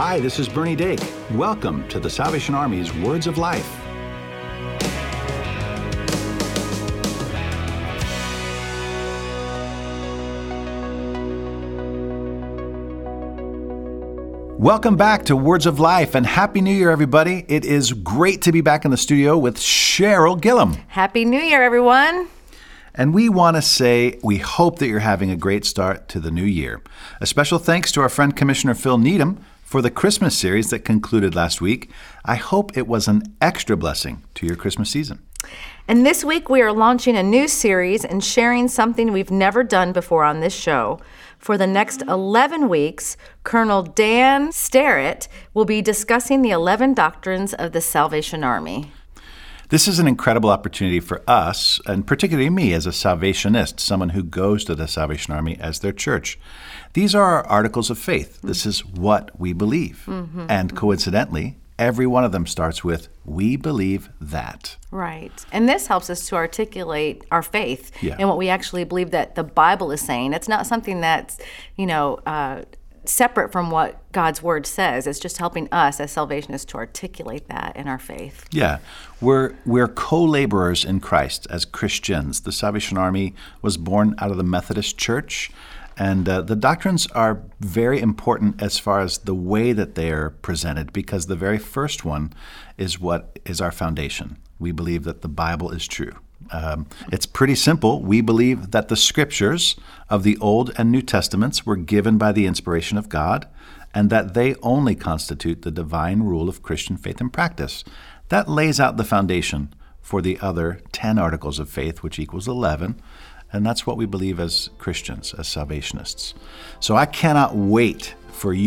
Hi, this is Bernie Dake. Welcome to the Salvation Army's Words of Life. Welcome back to Words of Life, and Happy New Year, everybody. It is great to be back in the studio with Cheryl Gillum. Happy New Year, everyone. And we want to say we hope that you're having a great start to the new year. A special thanks to our friend Commissioner Phil Needham for the Christmas series that concluded last week. I hope it was an extra blessing to your Christmas season. And this week we are launching a new series and sharing something we've never done before on this show. For the next 11 weeks, Colonel Dan Sterrett will be discussing the 11 doctrines of the Salvation Army. This is an incredible opportunity for us, and particularly me as a Salvationist, someone who goes to the Salvation Army as their church. These are our articles of faith. This is what we believe. And coincidentally, every one of them starts with, we believe that. Right. And this helps us to articulate our faith Yeah. and what we actually believe that the Bible is saying. It's not something that's, separate from what God's Word says. It's just helping us as Salvationists to articulate that in our faith. Yeah, we're co-laborers in Christ as Christians. The Salvation Army was born out of the Methodist Church, and the doctrines are very important as far as the way that they are presented, because the very first one is what is our foundation. We believe that the Bible is true. It's pretty simple. We believe that the scriptures of the Old and New Testaments were given by the inspiration of God, and that they only constitute the divine rule of Christian faith and practice. That lays out the foundation for the other 10 articles of faith, which equals 11, and that's what we believe as Christians, as Salvationists. So I cannot wait for you